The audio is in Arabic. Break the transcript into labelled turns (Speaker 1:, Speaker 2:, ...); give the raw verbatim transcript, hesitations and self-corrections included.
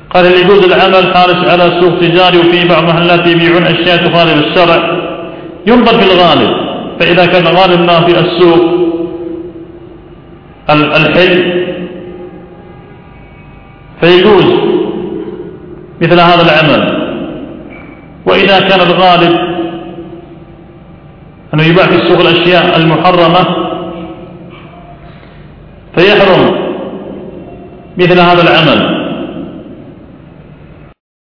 Speaker 1: قال اللي يجوز العمل حارس على سوق تجاري وفي بعض محلات يبيعون أشياء تخالف الشرع، ينظر في الغالب، فإذا كان غالب ما في السوق الحل فيجوز مثل هذا العمل. وإذا كان الغالب أنه يباع في السوق الأشياء المحرمة فيحرم مثل هذا العمل.